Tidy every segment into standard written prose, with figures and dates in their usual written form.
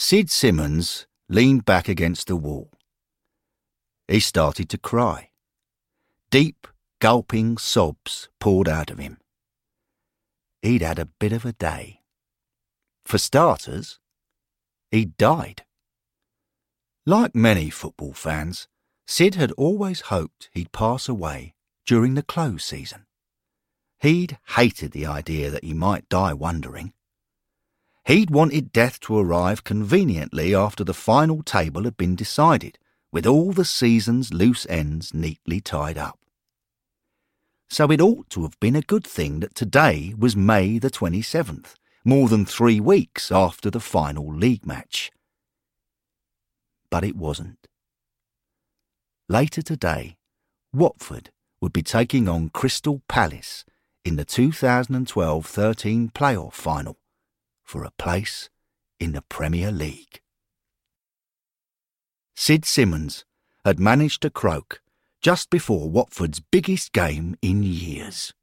Sid Simmons leaned back against the wall. He started to cry. Deep, gulping sobs poured out of him. He'd had a bit of a day. For starters, he'd died. Like many football fans, Sid had always hoped he'd pass away during the close season. He'd hated the idea that he might die wondering. He'd wanted death to arrive conveniently after the final table had been decided, with all the season's loose ends neatly tied up. So it ought to have been a good thing that today was May the 27th, more than 3 weeks after the final league match. But it wasn't. Later today, Watford would be taking on Crystal Palace in the 2012-13 playoff final for a place in the Premier League. Sid Simmons had managed to croak just before Watford's biggest game in years.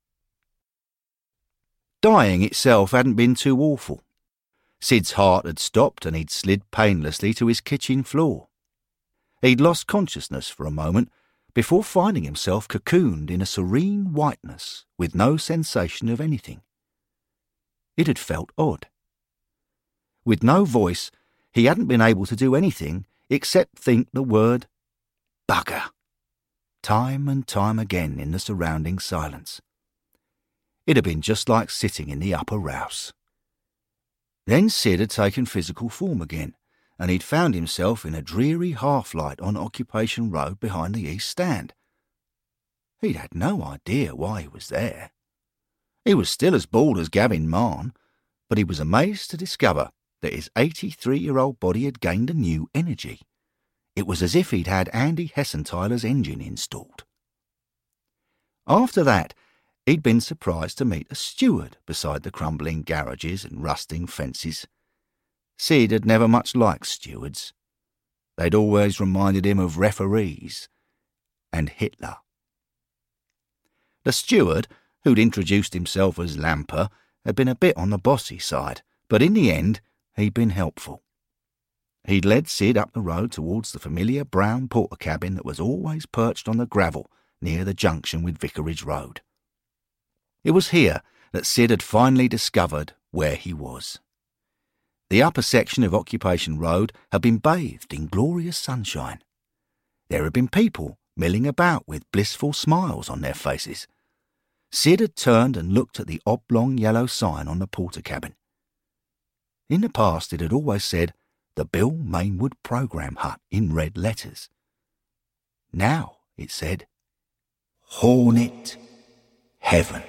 Dying itself hadn't been too awful. Sid's heart had stopped and he'd slid painlessly to his kitchen floor. He'd lost consciousness for a moment before finding himself cocooned in a serene whiteness with no sensation of anything. It had felt odd. With no voice, he hadn't been able to do anything except think the word bugger, time and time again in the surrounding silence. It had been just like sitting in the upper Rouse. Then Sid had taken physical form again, and he'd found himself in a dreary half-light on Occupation Road behind the East Stand. He'd had no idea why he was there. He was still as bald as Gavin Mahon, but he was amazed to discover that his 83-year-old body had gained a new energy. It was as if he'd had Andy Hessenthaler's engine installed. After that, he'd been surprised to meet a steward beside the crumbling garages and rusting fences. Sid had never much liked stewards. They'd always reminded him of referees and Hitler. The steward, who'd introduced himself as Lamper, had been a bit on the bossy side, but in the end, he'd been helpful. He'd led Sid up the road towards the familiar brown porter cabin that was always perched on the gravel near the junction with Vicarage Road. It was here that Sid had finally discovered where he was. The upper section of Occupation Road had been bathed in glorious sunshine. There had been people milling about with blissful smiles on their faces. Sid had turned and looked at the oblong yellow sign on the porter cabin. In the past it had always said, "The Bill Mainwood Programme Hut" in red letters. Now it said, "Hornet Heaven."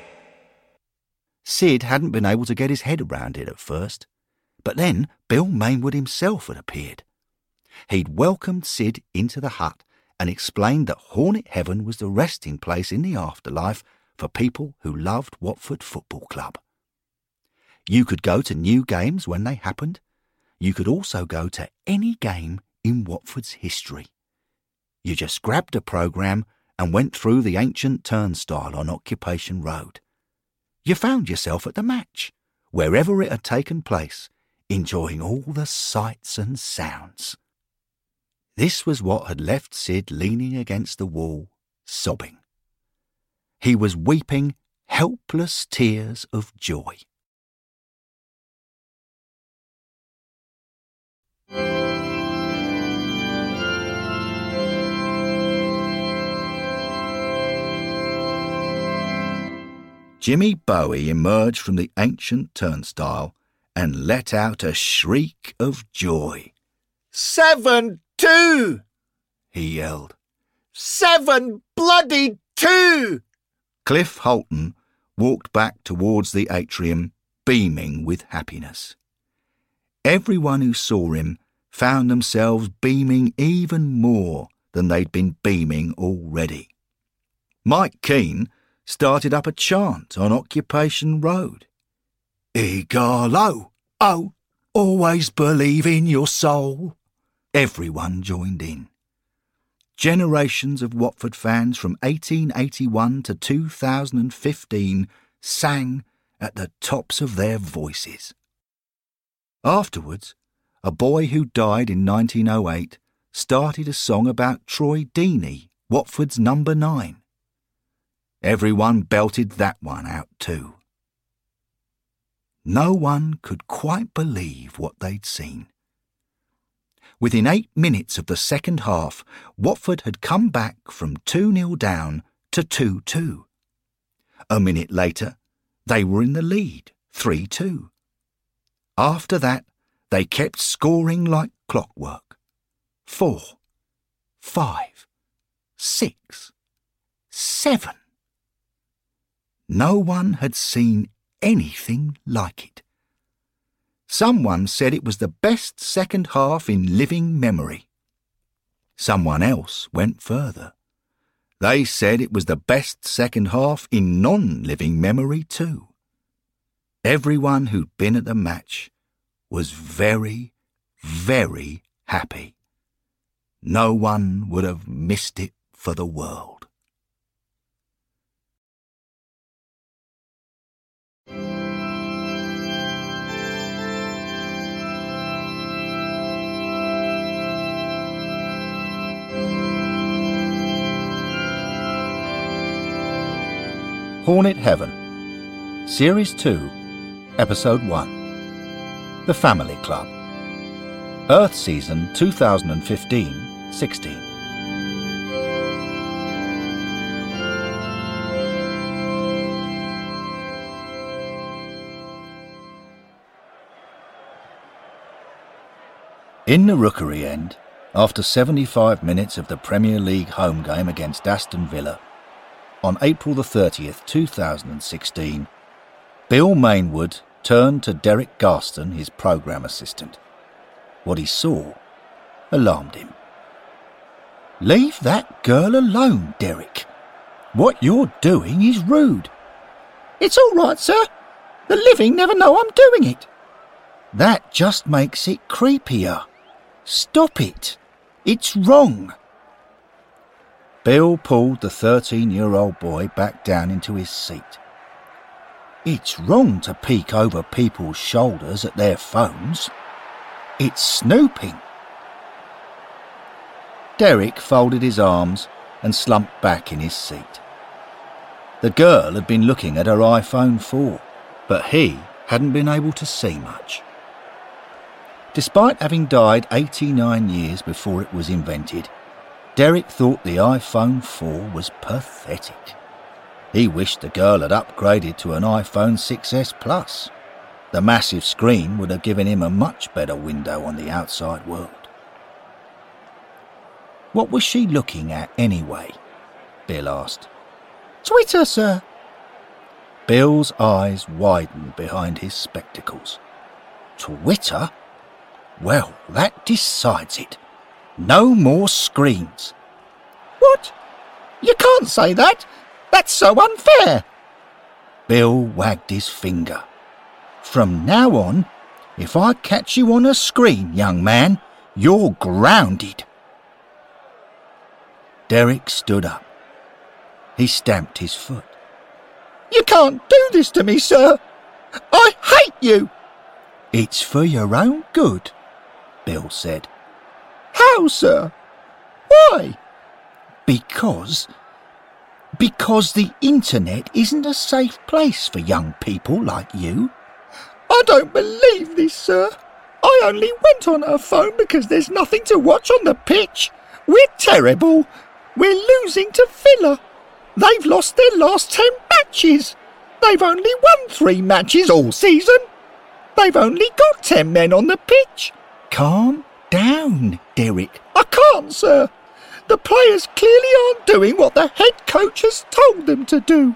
Sid hadn't been able to get his head around it at first, but then Bill Mainwood himself had appeared. He'd welcomed Sid into the hut and explained that Hornet Heaven was the resting place in the afterlife for people who loved Watford Football Club. You could go to new games when they happened. You could also go to any game in Watford's history. You just grabbed a programme and went through the ancient turnstile on Occupation Road. You found yourself at the match, wherever it had taken place, enjoying all the sights and sounds. This was what had left Sid leaning against the wall, sobbing. He was weeping helpless tears of joy. Jimmy Bowie emerged from the ancient turnstile and let out a shriek of joy. 7-2! He yelled. 7-bloody-2! Cliff Holton walked back towards the atrium, beaming with happiness. Everyone who saw him found themselves beaming even more than they'd been beaming already. Mike Keane started up a chant on Occupation Road. Igalo, oh, always believe in your soul. Everyone joined in. Generations of Watford fans from 1881 to 2015 sang at the tops of their voices. Afterwards, a boy who died in 1908, started a song about Troy Deeney, Watford's number 9. Everyone belted that one out too. No one could quite believe what they'd seen. Within 8 minutes of the second half, Watford had come back from 2-0 down to 2-2. A minute later, they were in the lead, 3-2. After that, they kept scoring like clockwork. 4, 5, 6, 7. No one had seen anything like it. Someone said it was the best second half in living memory. Someone else went further. They said it was the best second half in non-living memory too. Everyone who'd been at the match was very, very happy. No one would have missed it for the world. Hornet Heaven, Series 2, Episode 1, The Family Club, Earth Season 2015-16. In the Rookery end, after 75 minutes of the Premier League home game against Aston Villa, on April the 30th, 2016, Bill Mainwood turned to Derek Garston, his programme assistant. What he saw alarmed him. "Leave that girl alone, Derek. What you're doing is rude." "It's all right, sir. The living never know I'm doing it." "That just makes it creepier. Stop it. It's wrong." Bill pulled the 13-year-old boy back down into his seat. "It's wrong to peek over people's shoulders at their phones. It's snooping." Derek folded his arms and slumped back in his seat. The girl had been looking at her iPhone 4, but he hadn't been able to see much. Despite having died 89 years before it was invented, Derek thought the iPhone 4 was pathetic. He wished the girl had upgraded to an iPhone 6S Plus. The massive screen would have given him a much better window on the outside world. "What was she looking at anyway?" Bill asked. "Twitter, sir." Bill's eyes widened behind his spectacles. "Twitter? Well, that decides it. No more screens." "What? You can't say that. That's so unfair." Bill wagged his finger. "From now on, if I catch you on a screen, young man, you're grounded." Derek stood up. He stamped his foot. "You can't do this to me, sir. I hate you." "It's for your own good," Bill said. "How, sir? Why?" Because the internet isn't a safe place for young people like you." "I don't believe this, sir. I only went on her phone because there's nothing to watch on the pitch. We're terrible. We're losing to Villa. They've lost their last 10 matches. They've only won 3 matches all season. They've only got 10 men on the pitch." "Calm down, Derek." "I can't, sir. The players clearly aren't doing what the head coach has told them to do."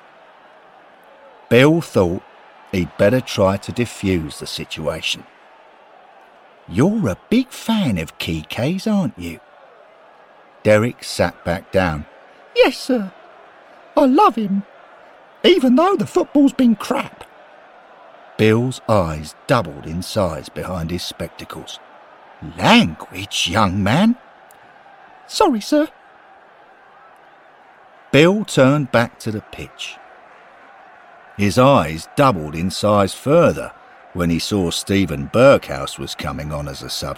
Bill thought he'd better try to defuse the situation. "You're a big fan of Kike's, aren't you?" Derek sat back down. "Yes, sir. I love him, even though the football's been crap." Bill's eyes doubled in size behind his spectacles. "Language, young man." "Sorry, sir." Bill turned back to the pitch. His eyes doubled in size further When he saw Stephen Burkhouse was coming on as a substitute,